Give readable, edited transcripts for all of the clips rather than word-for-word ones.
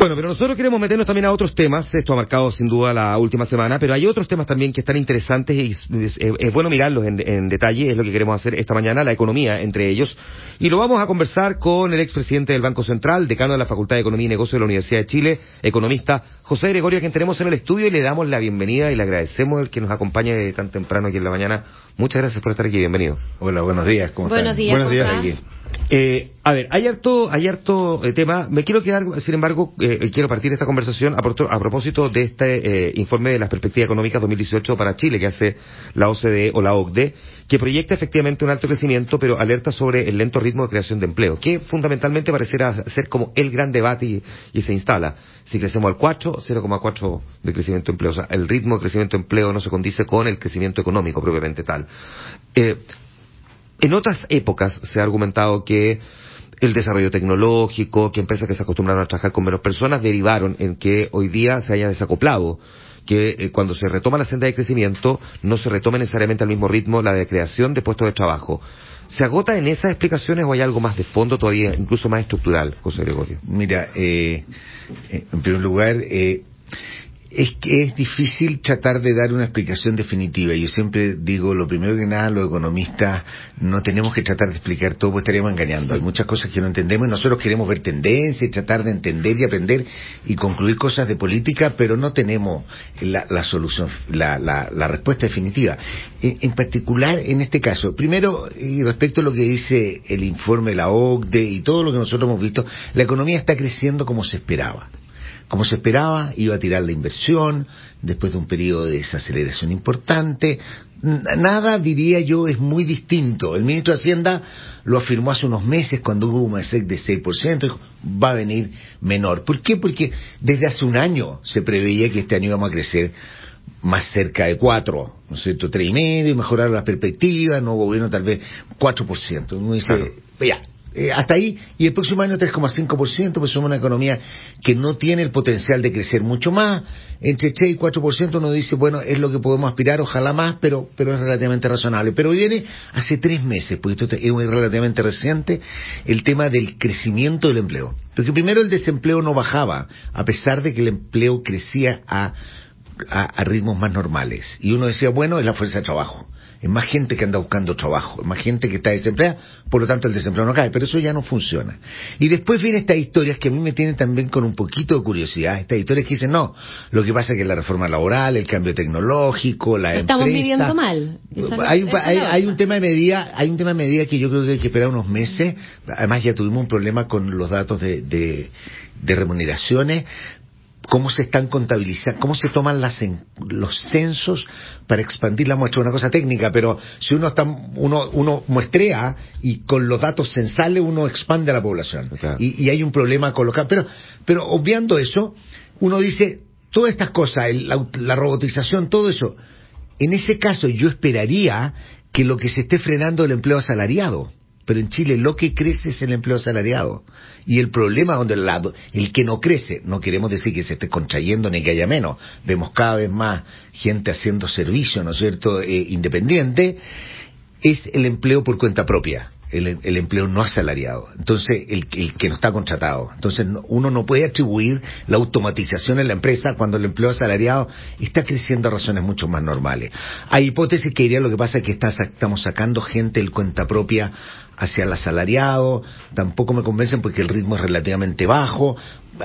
Bueno, pero nosotros queremos meternos también a otros temas. Esto ha marcado sin duda la última semana, pero hay otros temas también que están interesantes y es bueno mirarlos en detalle. Es lo que queremos hacer esta mañana, la economía entre ellos. Y lo vamos a conversar con el expresidente del Banco Central, decano de la Facultad de Economía y Negocios de la Universidad de Chile, economista José Gregorio, a quien tenemos en el estudio, y le damos la bienvenida y le agradecemos el que nos acompañe tan temprano aquí en la mañana. Muchas gracias por estar aquí, bienvenido. Hola, buenos días, ¿cómo están? Buenos días, buenos días aquí. A ver, hay harto tema. Me quiero quedar, sin embargo, quiero partir esta conversación a propósito de este informe de las perspectivas económicas 2018 para Chile que hace la OCDE o la OCDE, que proyecta efectivamente un alto crecimiento, pero alerta sobre el lento ritmo de creación de empleo, que fundamentalmente pareciera ser como el gran debate y se instala. Si crecemos al 0,4 de crecimiento de empleo, o sea, el ritmo de crecimiento de empleo no se condice con el crecimiento económico propiamente tal. En otras épocas se ha argumentado que el desarrollo tecnológico, que empresas que se acostumbraron a trabajar con menos personas derivaron en que hoy día se haya desacoplado, que cuando se retoma la senda de crecimiento no se retome necesariamente al mismo ritmo la de creación de puestos de trabajo. ¿Se agota en esas explicaciones o hay algo más de fondo todavía, incluso más estructural, José Gregorio? Mira, en primer lugar, es que es difícil tratar de dar una explicación definitiva. Yo siempre digo, lo primero que nada, los economistas no tenemos que tratar de explicar todo, pues estaríamos engañando. Hay muchas cosas que no entendemos y nosotros queremos ver tendencias, tratar de entender y aprender y concluir cosas de política, pero no tenemos la solución, la respuesta definitiva. En particular, en este caso, primero, y respecto a lo que dice el informe de la OCDE y todo lo que nosotros hemos visto, la economía está creciendo como se esperaba. Como se esperaba, iba a tirar la inversión, después de un periodo de desaceleración importante. Nada, diría yo, es muy distinto. El ministro de Hacienda lo afirmó hace unos meses cuando hubo una SEC de 6%, dijo, va a venir menor. ¿Por qué? Porque desde hace un año se preveía que este año íbamos a crecer más cerca de 4, ¿no es cierto? 3,5, mejorar las perspectivas, nuevo gobierno tal vez 4%. Uno dice, claro, ya. Hasta ahí, y el próximo año 3,5%, pues somos una economía que no tiene el potencial de crecer mucho más. Entre 3 y 4% uno dice, bueno, es lo que podemos aspirar, ojalá más, pero es relativamente razonable. Pero viene hace 3 meses, porque esto es relativamente reciente, el tema del crecimiento del empleo. Porque primero el desempleo no bajaba, a pesar de que el empleo crecía a ritmos más normales. Y uno decía, bueno, es la fuerza de trabajo. Es más gente que anda buscando trabajo, es más gente que está desempleada, por lo tanto el desempleo no cae, pero eso ya no funciona. Y después vienen estas historias que a mí me tienen también con un poquito de curiosidad, estas historias que dicen, no, lo que pasa es que la reforma laboral, el cambio tecnológico, la empresa... Estamos viviendo mal. Hay un tema de medida que yo creo que hay que esperar unos meses. Además ya tuvimos un problema con los datos de remuneraciones. Cómo se están contabilizando, cómo se toman los censos para expandir la muestra. Una cosa técnica, pero si uno muestrea y con los datos censales uno expande a la población. Claro. Y hay un problema con los... Pero obviando eso, uno dice, todas estas cosas, la robotización, todo eso, en ese caso yo esperaría que lo que se esté frenando es el empleo asalariado. Pero en Chile lo que crece es el empleo asalariado. Y el problema donde el que no crece, no queremos decir que se esté contrayendo ni que haya menos. Vemos cada vez más gente haciendo servicio, ¿no es cierto?, independiente, es el empleo por cuenta propia. El empleo no asalariado. Entonces, el que no está contratado. Entonces, uno no puede atribuir la automatización en la empresa cuando el empleo asalariado está creciendo a razones mucho más normales. Hay hipótesis que dirían lo que pasa es que estamos sacando gente del cuenta propia hacia el asalariado, tampoco me convencen porque el ritmo es relativamente bajo.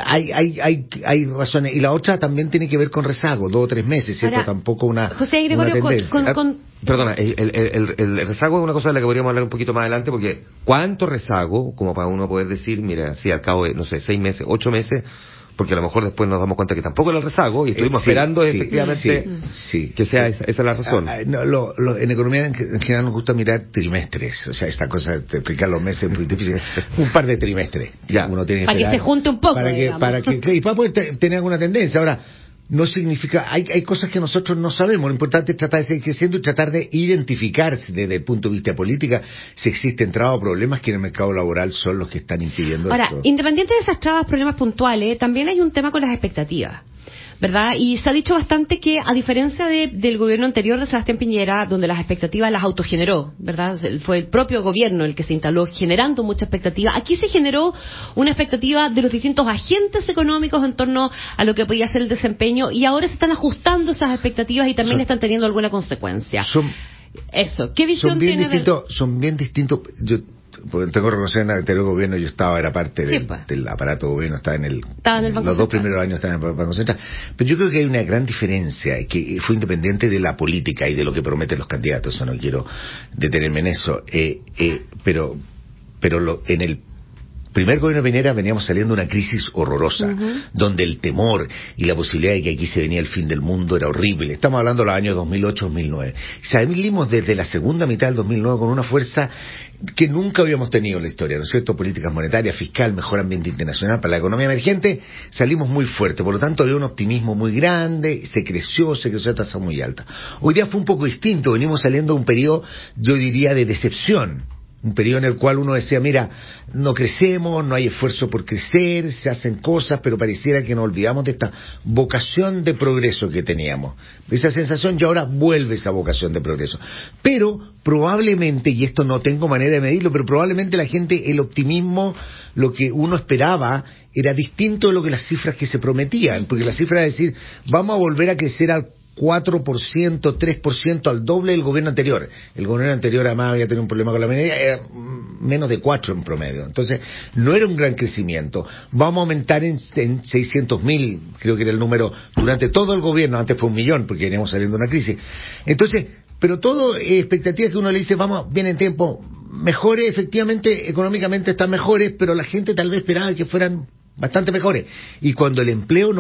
Hay razones. Y la otra también tiene que ver con rezago, 2 o 3 meses, ¿cierto? Ahora, tampoco una José Gregorio, tendencia. Perdona, el rezago es una cosa de la que podríamos hablar un poquito más adelante, porque ¿cuánto rezago, como para uno poder decir, mira, sí, al cabo de, no sé, 6 meses, 8 meses, porque a lo mejor después nos damos cuenta que tampoco era el rezago y estuvimos esperando efectivamente que sea esa la razón. En economía en general nos gusta mirar trimestres, o sea, esta cosa de explicar los meses es muy difícil. Un par de trimestres. Ya. Uno tiene que para que se junte un poco, y para poder tener alguna tendencia. Ahora, no significa, hay cosas que nosotros no sabemos. Lo importante es tratar de seguir creciendo y tratar de identificar desde el punto de vista política si existen trabas o problemas que en el mercado laboral son los que están impidiendo Ahora, esto. independiente de esas trabas, problemas puntuales, también hay un tema con las expectativas. ¿verdad? Y se ha dicho bastante que, a diferencia del gobierno anterior de Sebastián Piñera, donde las expectativas las autogeneró, ¿verdad? Fue el propio gobierno el que se instaló generando mucha expectativa. Aquí se generó una expectativa de los distintos agentes económicos en torno a lo que podía ser el desempeño, y ahora se están ajustando esas expectativas y también están teniendo alguna consecuencia. Eso. ¿Qué visión tiene? Son bien distintos. Yo tengo que reconocer, en el anterior gobierno yo era parte del aparato de gobierno, estaba en el Banco los 2 primeros años estaba en el Banco Central. Pero yo creo que hay una gran diferencia, que fue independiente de la política y de lo que prometen los candidatos. Eso no quiero detenerme en eso. Pero en el primer gobierno de Piñera veníamos saliendo de una crisis horrorosa, donde el temor y la posibilidad de que aquí se venía el fin del mundo era horrible. Estamos hablando de los años 2008-2009. Salimos desde la segunda mitad del 2009 con una fuerza que nunca habíamos tenido en la historia, ¿no es cierto? Políticas monetarias, fiscal, mejor ambiente internacional para la economía emergente, salimos muy fuerte. Por lo tanto, había un optimismo muy grande, se creció a tasa muy alta. Hoy día fue un poco distinto, venimos saliendo de un periodo, yo diría, de decepción. Un periodo en el cual uno decía, mira, no crecemos, no hay esfuerzo por crecer, se hacen cosas, pero pareciera que nos olvidamos de esta vocación de progreso que teníamos. Esa sensación, y ahora vuelve esa vocación de progreso. Pero probablemente, y esto no tengo manera de medirlo, pero probablemente la gente, el optimismo, lo que uno esperaba, era distinto de lo que las cifras que se prometían, porque la cifra es decir, vamos a volver a crecer al 4%, 3%, al doble del gobierno anterior. El gobierno anterior además había tenido un problema con la minería, era menos de 4 en promedio. Entonces, no era un gran crecimiento. Vamos a aumentar en 600.000, creo que era el número, durante todo el gobierno. Antes fue 1.000.000, porque veníamos saliendo de una crisis. Entonces, pero todo expectativas que uno le dice, vamos, vienen tiempos mejores, efectivamente, económicamente están mejores, pero la gente tal vez esperaba que fueran bastante mejores. Y cuando el empleo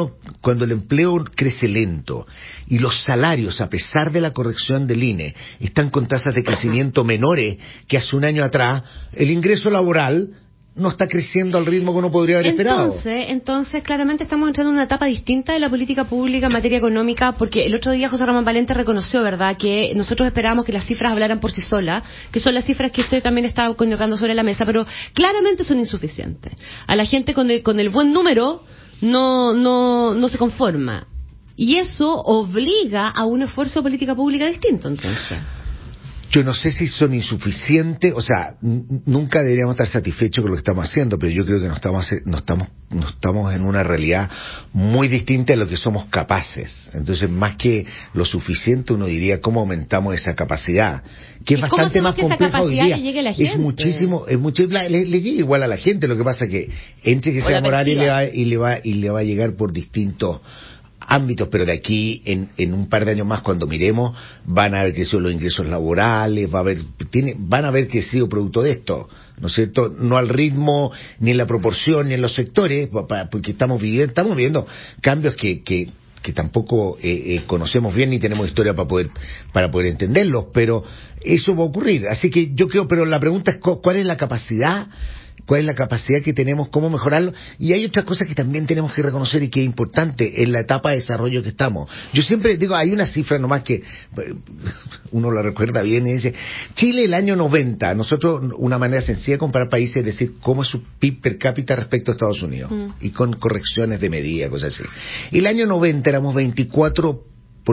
crece lento y los salarios, a pesar de la corrección del INE, están con tasas de crecimiento menores que hace un año atrás, el ingreso laboral no está creciendo al ritmo que uno podría haber esperado. Entonces, claramente estamos entrando en una etapa distinta de la política pública en materia económica, porque el otro día José Ramón Valente reconoció, ¿verdad?, que nosotros esperábamos que las cifras hablaran por sí solas, que son las cifras que usted también está colocando sobre la mesa, pero claramente son insuficientes. A la gente con el buen número no se conforma. Y eso obliga a un esfuerzo de política pública distinto, entonces. Yo no sé si son insuficientes, o sea, nunca deberíamos estar satisfechos con lo que estamos haciendo, pero yo creo que no estamos en una realidad muy distinta de lo que somos capaces. Entonces, más que lo suficiente, uno diría cómo aumentamos esa capacidad, que es bastante más compleja hoy día. Es muchísimo, le llega igual a la gente. Lo que pasa es que entre que sea moral y le va a llegar por distintos ámbitos, pero de aquí en un par de años más, cuando miremos, van a haber crecido los ingresos laborales, van a haber crecido producto de esto, ¿no es cierto? No al ritmo, ni en la proporción, ni en los sectores, porque estamos viviendo cambios que tampoco conocemos bien ni tenemos historia para poder entenderlos, pero eso va a ocurrir. Así que yo creo, pero la pregunta es ¿cuál es la capacidad? ¿Cuál es la capacidad que tenemos? ¿Cómo mejorarlo? Y hay otra cosa que también tenemos que reconocer y que es importante en la etapa de desarrollo que estamos. Yo siempre digo, hay una cifra nomás que uno la recuerda bien y dice, Chile el año 90, nosotros una manera sencilla de comparar países es decir cómo es su PIB per cápita respecto a Estados Unidos, y con correcciones de medida, cosas así. El año 90 éramos 24%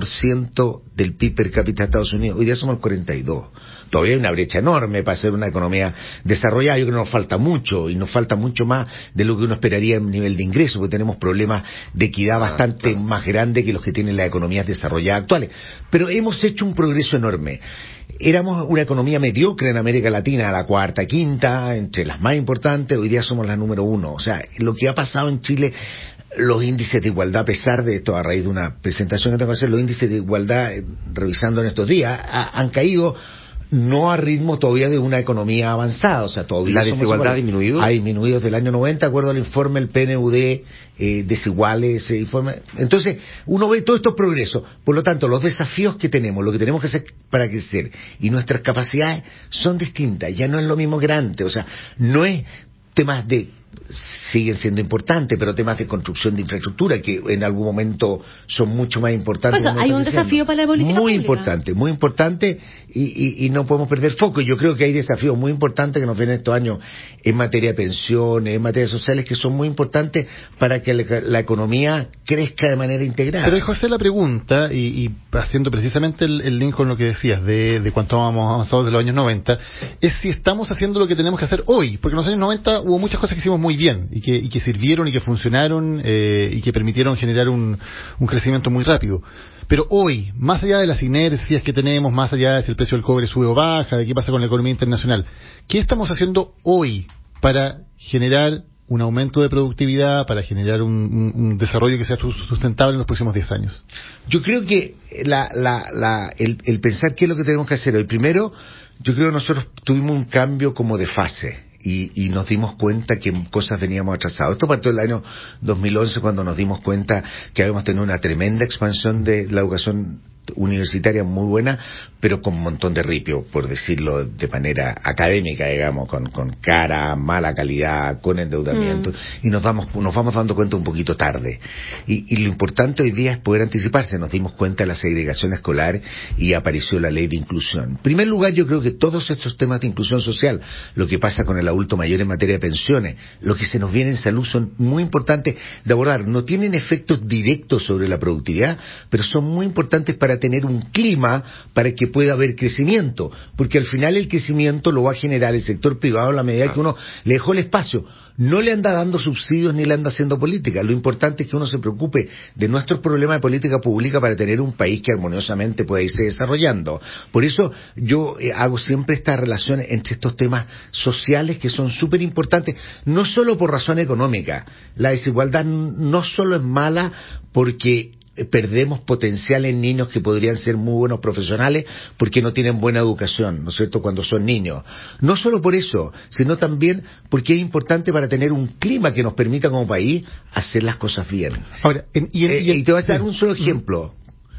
del PIB per cápita de Estados Unidos, hoy día somos el 42%. Todavía hay una brecha enorme para ser una economía desarrollada. Yo creo que nos falta mucho, y nos falta mucho más de lo que uno esperaría en nivel de ingreso, porque tenemos problemas de equidad bastante más grandes que los que tienen las economías desarrolladas actuales. Pero hemos hecho un progreso enorme. Éramos una economía mediocre en América Latina, la cuarta, quinta, entre las más importantes. Hoy día somos la número 1. O sea, lo que ha pasado en Chile, los índices de igualdad, a pesar de esto, a raíz de una presentación que tengo que hacer, los índices de igualdad, revisando en estos días, han caído, no a ritmo todavía de una economía avanzada. O sea, todavía ¿la desigualdad ha disminuido? Ha disminuido desde el año 90, de acuerdo al informe del PNUD, desiguales, informe. Entonces, uno ve todos estos progresos. Por lo tanto, los desafíos que tenemos, lo que tenemos que hacer para crecer, y nuestras capacidades son distintas. Ya no es lo mismo que era antes. O sea, no es temas de siguen siendo importantes, pero temas de construcción de infraestructura que en algún momento son mucho más importantes. Pues hay un desafío para la política muy pública. muy importante y no podemos perder foco. Yo creo que hay desafíos muy importantes que nos vienen estos años en materia de pensiones, en materia sociales, que son muy importantes para que la economía crezca de manera integral. Pero José, la pregunta, y haciendo precisamente el link con lo que decías de cuánto vamos avanzados de los años 90, es si estamos haciendo lo que tenemos que hacer hoy, porque en los años 90 hubo muchas cosas que hicimos muy bien y que sirvieron y que funcionaron y que permitieron generar un crecimiento muy rápido. Pero hoy, más allá de las inercias que tenemos, más allá de si el precio del cobre sube o baja, de qué pasa con la economía internacional, ¿qué estamos haciendo hoy para generar un aumento de productividad, para generar un desarrollo que sea sustentable en los próximos 10 años? Yo creo que el pensar qué es lo que tenemos que hacer hoy. Primero, yo creo que nosotros tuvimos un cambio como de fase. Y nos dimos cuenta que cosas veníamos atrasados. Esto partió del año 2011, cuando nos dimos cuenta que habíamos tenido una tremenda expansión de la educación universitaria muy buena, pero con un montón de ripio, por decirlo de manera académica, digamos, con cara, mala calidad, con endeudamiento, y nos vamos dando cuenta un poquito tarde. Y lo importante hoy día es poder anticiparse. Nos dimos cuenta de la segregación escolar y apareció la ley de inclusión. En primer lugar, yo creo que todos estos temas de inclusión social, lo que pasa con el adulto mayor en materia de pensiones, lo que se nos viene en salud, son muy importantes de abordar. No tienen efectos directos sobre la productividad, pero son muy importantes para tener un clima para que pueda haber crecimiento, porque al final el crecimiento lo va a generar el sector privado a la medida que uno le dejó el espacio. No le anda dando subsidios ni le anda haciendo política. Lo importante es que uno se preocupe de nuestros problemas de política pública para tener un país que armoniosamente pueda irse desarrollando. Por eso yo hago siempre esta relación entre estos temas sociales que son súper importantes, no solo por razón económica. La desigualdad no solo es mala porque perdemos potencial en niños que podrían ser muy buenos profesionales porque no tienen buena educación, ¿no es cierto?, cuando son niños. No solo por eso, sino también porque es importante para tener un clima que nos permita como país hacer las cosas bien. Ahora, y te voy a dar un solo ejemplo.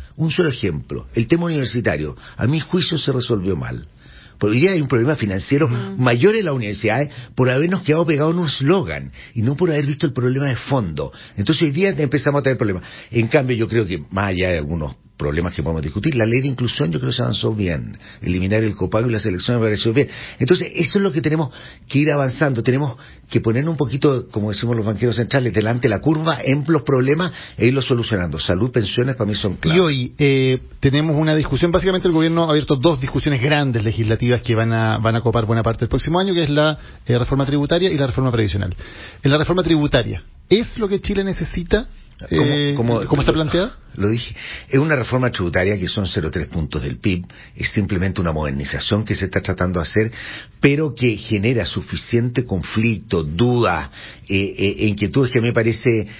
El tema universitario, a mi juicio, se resolvió mal. Porque hoy día hay un problema financiero mayor en las universidades por habernos quedado pegados en un eslogan y no por haber visto el problema de fondo. Entonces hoy día empezamos a tener problemas. En cambio, yo creo que más allá de algunos problemas que podemos discutir, la ley de inclusión yo creo que se avanzó bien. Eliminar el copago y la selección me pareció bien. Entonces eso es lo que tenemos que ir avanzando. Tenemos que poner un poquito, como decimos los banqueros centrales, delante la curva en los problemas e irlos solucionando. Salud, pensiones para mí son claves. Y hoy tenemos una discusión, básicamente el gobierno ha abierto dos discusiones grandes legislativas que van a copar buena parte del próximo año, que es la reforma tributaria y la reforma previsional. En la reforma tributaria, ¿es lo que Chile necesita? ¿Cómo está planteada? Lo dije, es una reforma tributaria que son 0,3 puntos del PIB, es simplemente una modernización que se está tratando de hacer, pero que genera suficiente conflicto, duda, inquietudes que me parece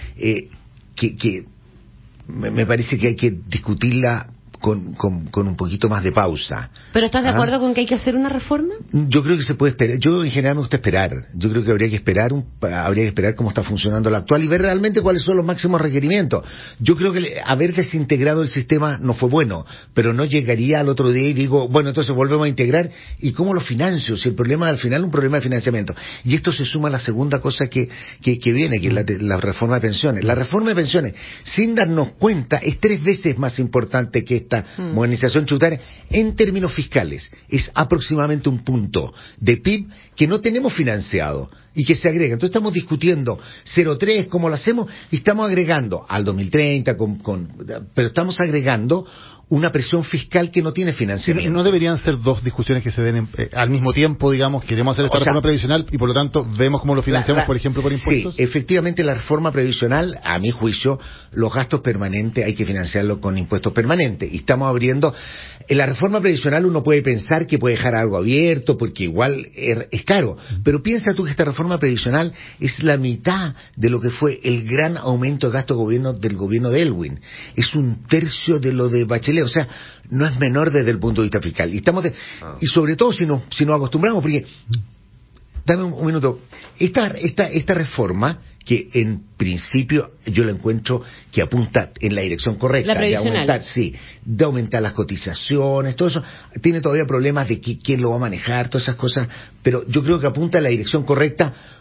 me parece que hay que discutirla con un poquito más de pausa. ¿Pero estás de acuerdo con que hay que hacer una reforma? Yo creo que se puede esperar. Yo en general me gusta esperar. Yo creo que habría que esperar cómo está funcionando la actual y ver realmente cuáles son los máximos requerimientos. Yo creo que haber desintegrado el sistema no fue bueno, pero no llegaría al otro día y digo, bueno, entonces volvemos a integrar. ¿Y cómo lo financio? Si el problema al final es un problema de financiamiento. Y esto se suma a la segunda cosa que viene, que es la reforma de pensiones. La reforma de pensiones, sin darnos cuenta, es 3 veces más importante que esta modernización tributaria en términos fiscales. Es aproximadamente un punto de PIB que no tenemos financiado y que se agrega. Entonces estamos discutiendo 0,3, cómo lo hacemos, y estamos agregando al 2030, pero estamos agregando una presión fiscal que no tiene financiamiento. ¿No deberían ser dos discusiones que se den al mismo tiempo, digamos, queremos hacer esta reforma previsional y por lo tanto vemos cómo lo financiamos, por ejemplo, por impuestos? Sí, efectivamente la reforma previsional, a mi juicio, los gastos permanentes hay que financiarlos con impuestos permanentes. Y estamos abriendo. En la reforma previsional uno puede pensar que puede dejar algo abierto porque igual es caro. Pero piensa tú que esta reforma previsional es la mitad de lo que fue el gran aumento de gasto del gobierno de Elwin. Es 1/3 de lo de Bachelet. O sea, no es menor desde el punto de vista fiscal. Y sobre todo si nos acostumbramos, porque, dame un minuto, esta reforma, que en principio yo la encuentro que apunta en la dirección correcta, la previsional, de aumentar las cotizaciones, todo eso, tiene todavía problemas de quién lo va a manejar, todas esas cosas, pero yo creo que apunta en la dirección correcta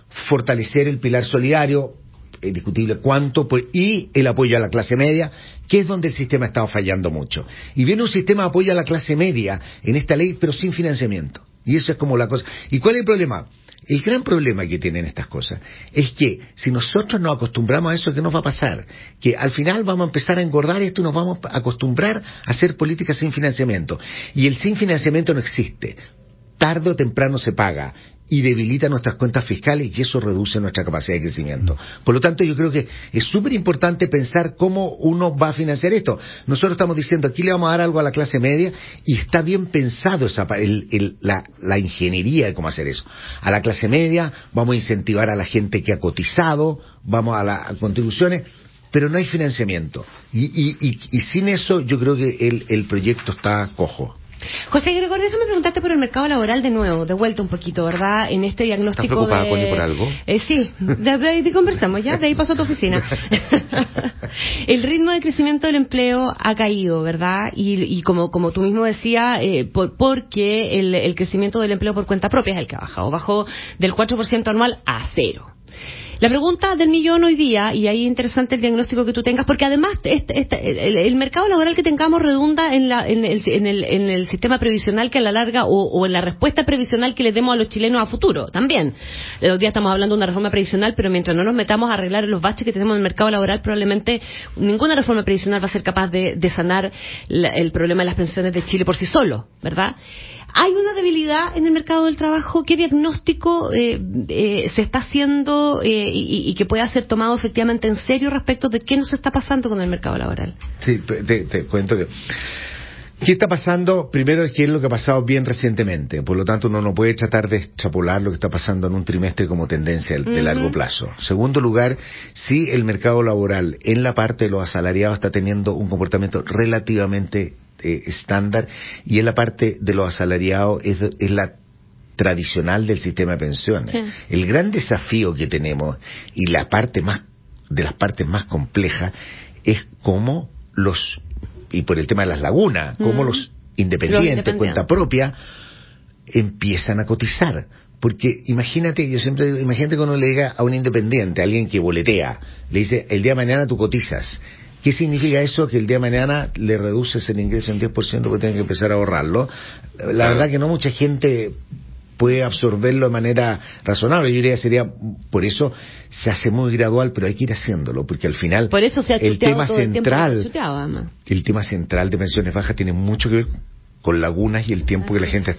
fortalecer el pilar solidario, es discutible cuánto, y el apoyo a la clase media, que es donde el sistema ha estado fallando mucho. Y viene un sistema de apoyo a la clase media en esta ley, pero sin financiamiento. Y eso es como la cosa. ¿Y cuál es el problema? El gran problema que tienen estas cosas es que si nosotros nos acostumbramos a eso, ¿qué nos va a pasar? Que al final vamos a empezar a engordar esto y nos vamos a acostumbrar a hacer políticas sin financiamiento. Y el sin financiamiento no existe. Tarde o temprano se paga y debilita nuestras cuentas fiscales y eso reduce nuestra capacidad de crecimiento. Por lo tanto, yo creo que es súper importante pensar cómo uno va a financiar esto. Nosotros estamos diciendo, aquí le vamos a dar algo a la clase media y está bien pensado la ingeniería de cómo hacer eso. A la clase media vamos a incentivar a la gente que ha cotizado, vamos a las contribuciones, pero no hay financiamiento. Y sin eso yo creo que el proyecto está cojo. José Gregorio, déjame preguntarte por el mercado laboral de nuevo, de vuelta un poquito, ¿verdad? En este diagnóstico. ¿Estás preocupada, Connie, por algo? Sí, de ahí conversamos, ¿ya? De ahí pasó a tu oficina. El ritmo de crecimiento del empleo ha caído, ¿verdad? Y como tú mismo decías, porque el crecimiento del empleo por cuenta propia es el que ha bajado. Bajó del 4% anual a 0%. La pregunta del millón hoy día, y ahí es interesante el diagnóstico que tú tengas, porque además el mercado laboral que tengamos redunda en el sistema previsional que a la larga, o en la respuesta previsional que le demos a los chilenos a futuro, también. Hoy día estamos hablando de una reforma previsional, pero mientras no nos metamos a arreglar los baches que tenemos en el mercado laboral, probablemente ninguna reforma previsional va a ser capaz de sanar el problema de las pensiones de Chile por sí solo, ¿verdad? ¿Hay una debilidad en el mercado del trabajo? ¿Qué diagnóstico se está haciendo y que pueda ser tomado efectivamente en serio respecto de qué nos está pasando con el mercado laboral? Sí, te cuento que... ¿Qué está pasando? Primero es que es lo que ha pasado bien recientemente. Por lo tanto, uno no puede tratar de extrapolar lo que está pasando en un trimestre como tendencia de largo plazo. Segundo lugar, sí, el mercado laboral en la parte de los asalariados está teniendo un comportamiento relativamente estándar, y en la parte de los asalariados es la tradicional del sistema de pensiones. Sí. El gran desafío que tenemos y de las partes más complejas es cómo y por el tema de las lagunas, cómo los independientes, cuenta propia, empiezan a cotizar. Porque imagínate, yo siempre digo, imagínate que uno le diga a un independiente, a alguien que boletea, le dice, el día de mañana tú cotizas. ¿Qué significa eso? Que el día de mañana le reduces el ingreso en 10% porque tienen que empezar a ahorrarlo. La verdad que no mucha gente puede absorberlo de manera razonable. Yo diría por eso se hace muy gradual, pero hay que ir haciéndolo, porque al final por eso se ha el tema central de pensiones bajas tiene mucho que ver con lagunas y el tiempo que la gente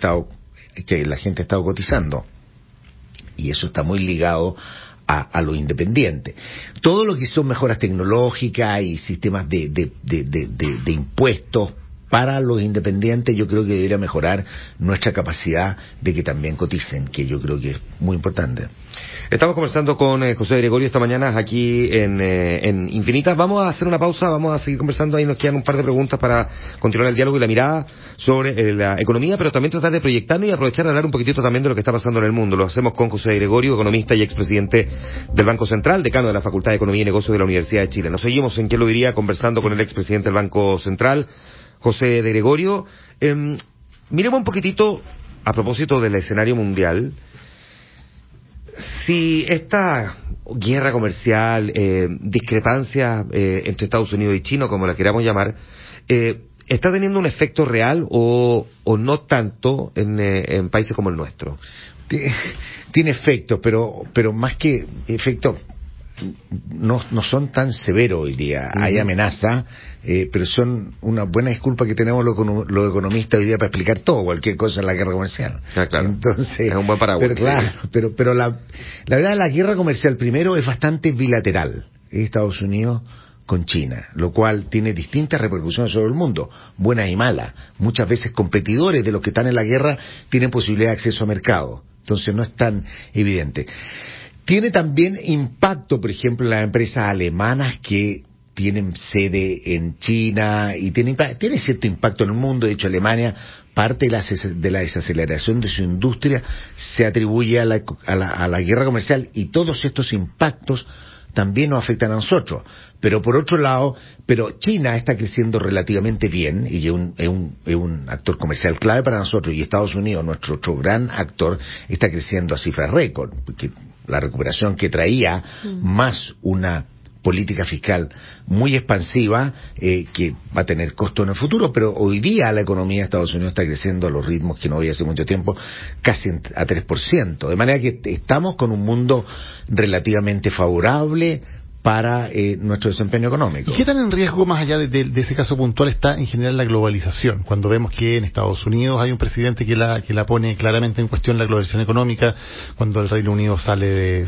ha estado cotizando. Y eso está muy ligado a lo independiente. Todo lo que son mejoras tecnológicas y sistemas de impuestos para los independientes, yo creo que debería mejorar nuestra capacidad de que también coticen, que yo creo que es muy importante. Estamos conversando con José Gregorio esta mañana aquí en Infinitas. Vamos a hacer una pausa, vamos a seguir conversando. Ahí nos quedan un par de preguntas para continuar el diálogo y la mirada sobre la economía, pero también tratar de proyectarnos y aprovechar de hablar un poquitito también de lo que está pasando en el mundo. Lo hacemos con José Gregorio, economista y expresidente del Banco Central, decano de la Facultad de Economía y Negocios de la Universidad de Chile. Nos seguimos en ¿Quién lo diría? Conversando con el expresidente del Banco Central, José de Gregorio. Miremos un poquitito a propósito del escenario mundial. Si esta guerra comercial, discrepancia entre Estados Unidos y China, como la queramos llamar, está teniendo un efecto real o no tanto en países como el nuestro. Tiene efectos, pero más que efectos, no son tan severos hoy día. Hay amenazas, pero son una buena disculpa que tenemos los economistas hoy día para explicar todo, cualquier cosa en la guerra comercial. Claro. Entonces, es un buen paraguas. Pero la verdad, la guerra comercial primero es bastante bilateral. Estados Unidos con China, lo cual tiene distintas repercusiones sobre el mundo, buenas y malas. Muchas veces competidores de los que están en la guerra tienen posibilidad de acceso a mercado. Entonces no es tan evidente. Tiene también impacto, por ejemplo, en las empresas alemanas que tienen sede en China y tiene cierto impacto en el mundo. De hecho, Alemania, parte de la desaceleración de su industria se atribuye a la guerra comercial, y todos estos impactos también nos afectan a nosotros. Pero por otro lado, China está creciendo relativamente bien y es un actor comercial clave para nosotros, y Estados Unidos, nuestro otro gran actor, está creciendo a cifras récord, porque la recuperación que traía, más una política fiscal muy expansiva, que va a tener costo en el futuro, pero hoy día la economía de Estados Unidos está creciendo a los ritmos que no había hace mucho tiempo, casi a 3%, de manera que estamos con un mundo relativamente favorable para nuestro desempeño económico. ¿Y qué tan en riesgo, más allá de ese caso puntual, está en general la globalización? Cuando vemos que en Estados Unidos hay un presidente que la pone claramente en cuestión, la globalización económica, cuando el Reino Unido sale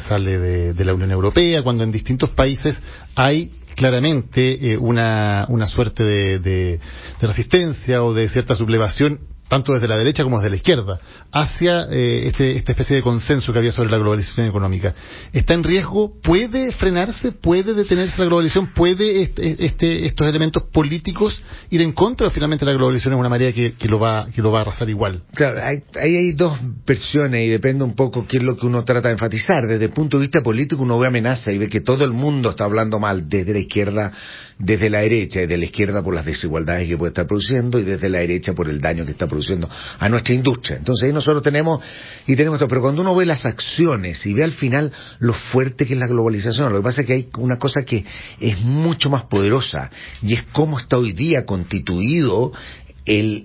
de la Unión Europea, cuando en distintos países hay claramente una suerte de resistencia o de cierta sublevación, tanto desde la derecha como desde la izquierda, hacia esta especie de consenso que había sobre la globalización económica. ¿Está en riesgo? ¿Puede frenarse? ¿Puede detenerse la globalización? ¿Puede estos elementos políticos ir en contra, o finalmente la globalización es una marea que lo va a arrasar igual? Claro, hay dos versiones y depende un poco qué es lo que uno trata de enfatizar. Desde el punto de vista político uno ve amenaza y ve que todo el mundo está hablando mal, desde la izquierda, desde la derecha, y de la izquierda por las desigualdades que puede estar produciendo, y desde la derecha por el daño que está produciendo a nuestra industria. Entonces ahí nosotros tenemos esto, pero cuando uno ve las acciones y ve al final lo fuerte que es la globalización, lo que pasa es que hay una cosa que es mucho más poderosa, y es cómo está hoy día constituido el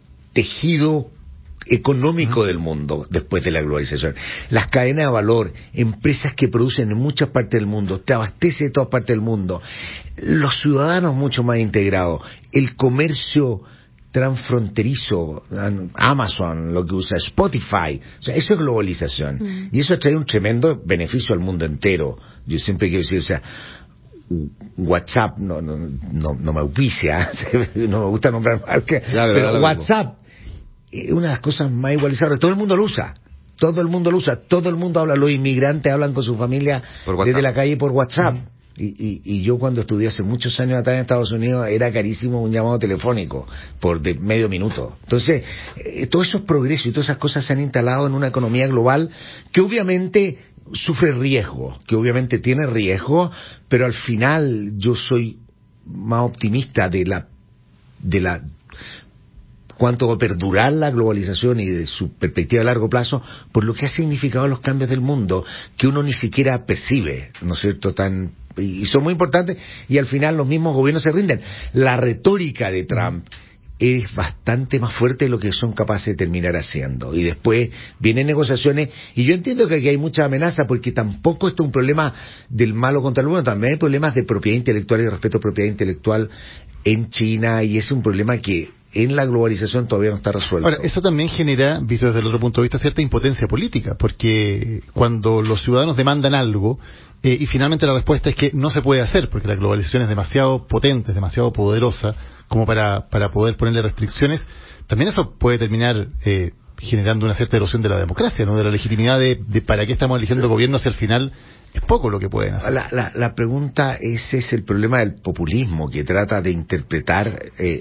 tejido económico del mundo después de la globalización. Las cadenas de valor, empresas que producen en muchas partes del mundo, te abastece de todas partes del mundo, los ciudadanos mucho más integrados, el comercio transfronterizo, Amazon, lo que usa Spotify, o sea, eso es globalización. Y eso trae un tremendo beneficio al mundo entero. Yo siempre quiero decir, o sea, WhatsApp no me auspicia, no me gusta nombrar marcas, pero WhatsApp es una de las cosas más igualizadas. Todo el mundo lo usa. Todo el mundo habla, los inmigrantes hablan con su familia desde la calle por WhatsApp. Y yo cuando estudié hace muchos años atrás en Estados Unidos era carísimo un llamado telefónico de medio minuto. Entonces, todos esos progresos y todas esas cosas se han instalado en una economía global que obviamente sufre riesgo, que obviamente tiene riesgo, pero al final yo soy más optimista de la cuánto va a perdurar la globalización y de su perspectiva a largo plazo, por lo que ha significado los cambios del mundo que uno ni siquiera percibe, ¿no es cierto?, y son muy importantes, y al final los mismos gobiernos se rinden. La retórica de Trump es bastante más fuerte de lo que son capaces de terminar haciendo, y después vienen negociaciones, y yo entiendo que aquí hay mucha amenaza, porque tampoco esto es un problema del malo contra el bueno, también hay problemas de propiedad intelectual y respeto a propiedad intelectual en China, y es un problema que en la globalización todavía no está resuelto. Ahora, eso también genera, visto desde el otro punto de vista, cierta impotencia política, porque cuando los ciudadanos demandan algo, y finalmente la respuesta es que no se puede hacer, porque la globalización es demasiado potente, es demasiado poderosa, como para poder ponerle restricciones, también eso puede terminar generando una cierta erosión de la democracia, ¿no?, de la legitimidad de para qué estamos eligiendo gobiernos si al final es poco lo que pueden hacer. La pregunta, ese es el problema del populismo, que trata de interpretar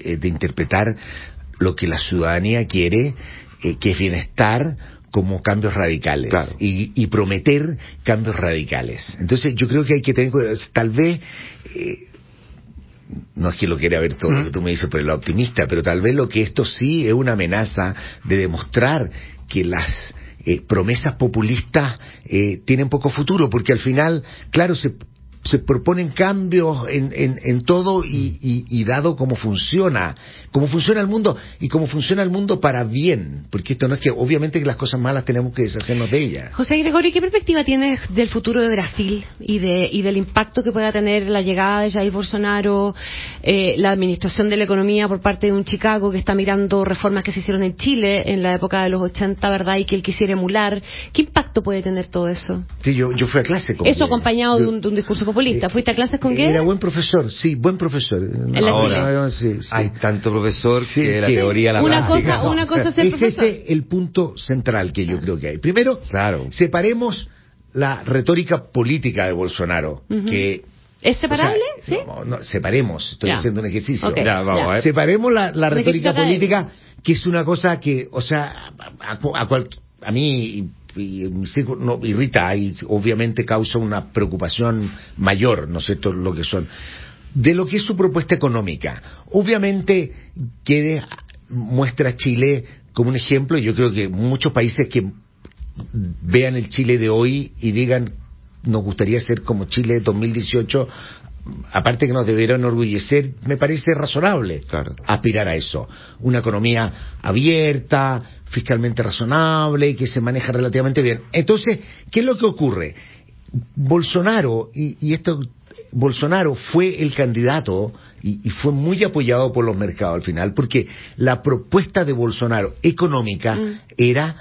lo que la ciudadanía quiere, que es bienestar, como cambios radicales, claro, y prometer cambios radicales. Entonces yo creo que hay que tener, tal vez, no es que lo quiera ver todo lo que tú me dices por el lado optimista, pero tal vez lo que esto sí es una amenaza de demostrar que las promesas populistas tienen poco futuro, porque al final, claro, se proponen cambios en todo, y dado cómo funciona el mundo, y cómo funciona el mundo para bien, porque esto no es que, obviamente que las cosas malas tenemos que deshacernos de ellas. José Gregorio, ¿qué perspectiva tienes del futuro de Brasil y del impacto que pueda tener la llegada de Jair Bolsonaro, la administración de la economía por parte de un Chicago que está mirando reformas que se hicieron en Chile en la época de los 80, ¿verdad?, y que él quisiera emular? ¿Qué impacto puede tener todo eso? Sí, yo fui a clase con eso acompañado de un discurso populista. ¿Fuiste a clases con qué? Era buen profesor, sí, buen profesor. Ahora, sí. Hay tanto profesor que la teoría la práctica. Una cosa es el profesor. Ese es el punto central que yo creo que hay. Primero, claro, separemos la retórica política de Bolsonaro, que... ¿Es separable? ¿Sí? No, separemos, estoy haciendo un ejercicio. Okay. Vamos a ver. Separemos la retórica política, que es una cosa que, o sea, a mí y mi círculo no irrita y obviamente causa una preocupación mayor, ¿no es cierto?, lo que son de lo que es su propuesta económica. Obviamente Guedes muestra a Chile como un ejemplo, y yo creo que muchos países que vean el Chile de hoy y digan nos gustaría ser como Chile de 2018, aparte que nos debería enorgullecer, me parece razonable aspirar a eso. Una economía abierta, fiscalmente razonable, que se maneja relativamente bien. Entonces, ¿qué es lo que ocurre? Bolsonaro Bolsonaro fue el candidato y fue muy apoyado por los mercados al final, porque la propuesta de Bolsonaro económica era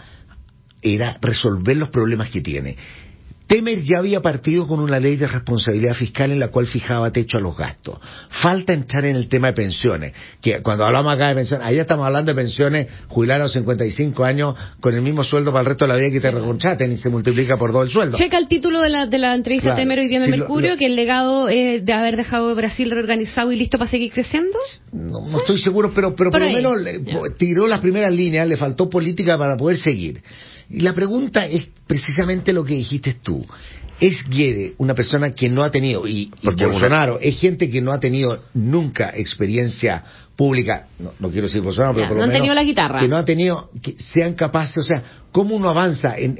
resolver los problemas que tiene. Temer ya había partido con una ley de responsabilidad fiscal en la cual fijaba techo a los gastos. Falta entrar en el tema de pensiones, que cuando hablamos acá de pensiones, allá estamos hablando de pensiones, jubilar a los 55 años con el mismo sueldo para el resto de la vida que te recontraten y se multiplica por 2 el sueldo. Checa el título de la entrevista a Temer hoy día en el Mercurio, que el legado de haber dejado Brasil reorganizado y listo para seguir creciendo. No estoy seguro, pero por lo menos tiró las primeras líneas, le faltó política para poder seguir. Y la pregunta es precisamente lo que dijiste tú. ¿Es Guedes una persona que no ha tenido, y Bolsonaro es gente que no ha tenido nunca experiencia pública, no quiero decir Bolsonaro, pero por lo menos no han tenido la guitarra, que no ha tenido, que sean capaces, o sea, cómo uno avanza en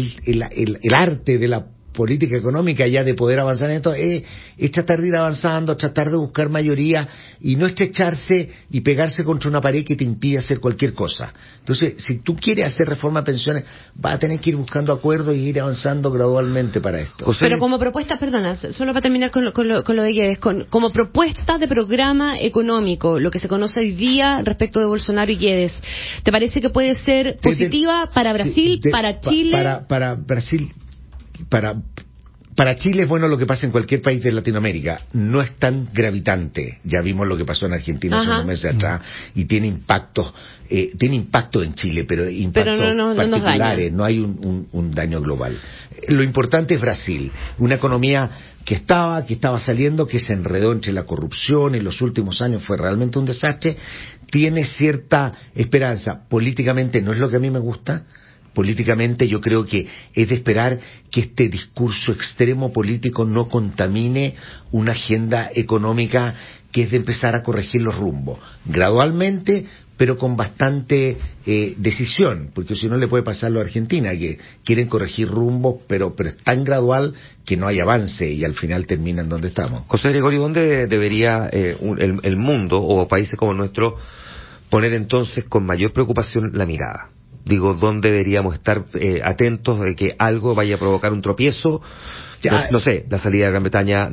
el arte de la política económica ya de poder avanzar en esto, es tratar de ir avanzando, tratar de buscar mayoría y no estrecharse y pegarse contra una pared que te impide hacer cualquier cosa. Entonces, si tú quieres hacer reforma de pensiones, vas a tener que ir buscando acuerdos y ir avanzando gradualmente para esto. Pero como propuesta, perdona, solo para terminar con lo de Guedes, como propuesta de programa económico, lo que se conoce hoy día respecto de Bolsonaro y Guedes, ¿te parece que puede ser positiva para Brasil, para Chile? Para Brasil. Para Chile es bueno lo que pasa en cualquier país de Latinoamérica. No es tan gravitante. Ya vimos lo que pasó en Argentina hace unos meses atrás y tiene impacto en Chile, pero impactos particulares. No hay un daño global. Lo importante es Brasil, una economía que estaba saliendo, que se enredó entre la corrupción en los últimos años, fue realmente un desastre. Tiene cierta esperanza. Políticamente no es lo que a mí me gusta. Políticamente yo creo que es de esperar que este discurso extremo político no contamine una agenda económica que es de empezar a corregir los rumbos, gradualmente, pero con bastante decisión, porque si no le puede pasar lo a Argentina, que quieren corregir rumbos, pero es tan gradual que no hay avance y al final terminan donde estamos. José Gregorio, ¿dónde debería el mundo o países como el nuestro poner entonces con mayor preocupación la mirada? Digo, ¿dónde deberíamos estar atentos de que algo vaya a provocar un tropiezo? No sé, la salida de Gran Bretaña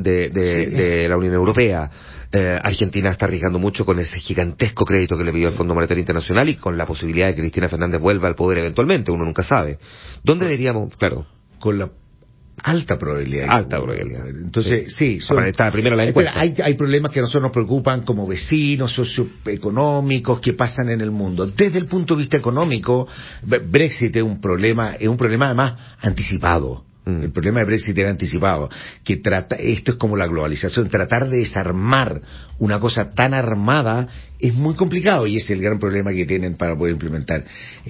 de la Unión Europea. Argentina está arriesgando mucho con ese gigantesco crédito que le pidió el Fondo Monetario Internacional y con la posibilidad de que Cristina Fernández vuelva al poder eventualmente, uno nunca sabe. ¿Dónde deberíamos, con la alta probabilidad. Entonces, está primero la encuesta. Hay problemas que a nosotros nos preocupan como vecinos, socioeconómicos, que pasan en el mundo. Desde el punto de vista económico, Brexit es un problema además anticipado. El problema de Brexit era anticipado, esto es como la globalización, tratar de desarmar una cosa tan armada es muy complicado y es el gran problema que tienen para poder implementar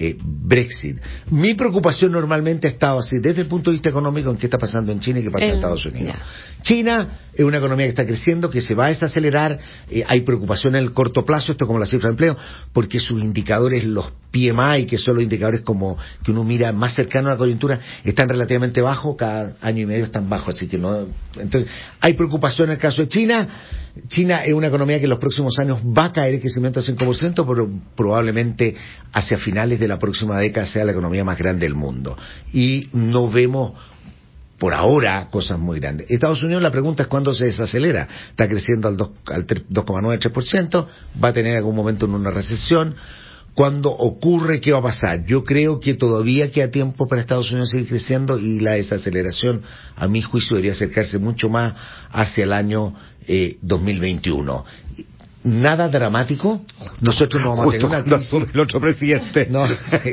Brexit. Mi preocupación normalmente ha estado así, desde el punto de vista económico, en qué está pasando en China y qué pasa en Estados Unidos. China es una economía que está creciendo, que se va a desacelerar, hay preocupación en el corto plazo, esto como la cifra de empleo, porque sus indicadores, los PMI, que son los indicadores como que uno mira más cercano a la coyuntura, están relativamente bajos, cada año y medio están bajos, así que no. Entonces, hay preocupación en el caso de China. China es una economía que en los próximos años va a caer el crecimiento al 5%, pero probablemente hacia finales de la próxima década sea la economía más grande del mundo. Y no vemos por ahora cosas muy grandes. Estados Unidos, la pregunta es cuándo se desacelera. Está creciendo al 2,9-3%, va a tener algún momento en una recesión. Cuando ocurre, ¿qué va a pasar? Yo creo que todavía queda tiempo para Estados Unidos seguir creciendo y la desaceleración, a mi juicio, debería acercarse mucho más hacia el año 2021. Nada dramático. Nosotros no vamos a tener una crisis. El otro presidente. No,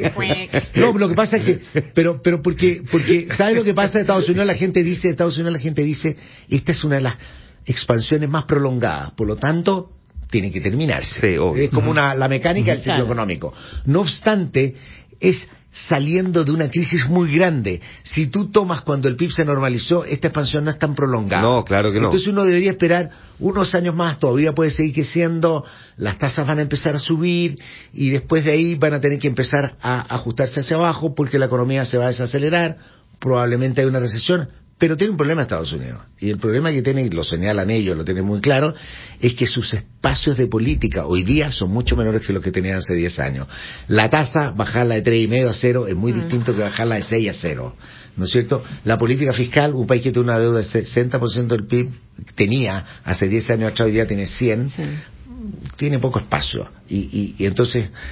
lo que pasa es que, pero porque ¿sabes lo que pasa en Estados Unidos? La gente dice, esta es una de las expansiones más prolongadas, por lo tanto tiene que terminarse. Sí, obvio. Es como la mecánica del ciclo económico. No obstante, es saliendo de una crisis muy grande. Si tú tomas cuando el PIB se normalizó, esta expansión no es tan prolongada. No, claro que no. Entonces uno debería esperar unos años más, todavía puede seguir creciendo, las tasas van a empezar a subir y después de ahí van a tener que empezar a ajustarse hacia abajo porque la economía se va a desacelerar, probablemente hay una recesión. Pero tiene un problema Estados Unidos. Y el problema que tiene, y lo señalan ellos, lo tienen muy claro, es que sus espacios de política hoy día son mucho menores que los que tenían hace 10 años. La tasa, bajarla de 3,5 a 0, es muy distinto que bajarla de 6 a 0. ¿No es cierto? La política fiscal, un país que tiene una deuda de 60% del PIB, tenía hace 10 años atrás, hoy día tiene 100, tiene poco espacio. Y entonces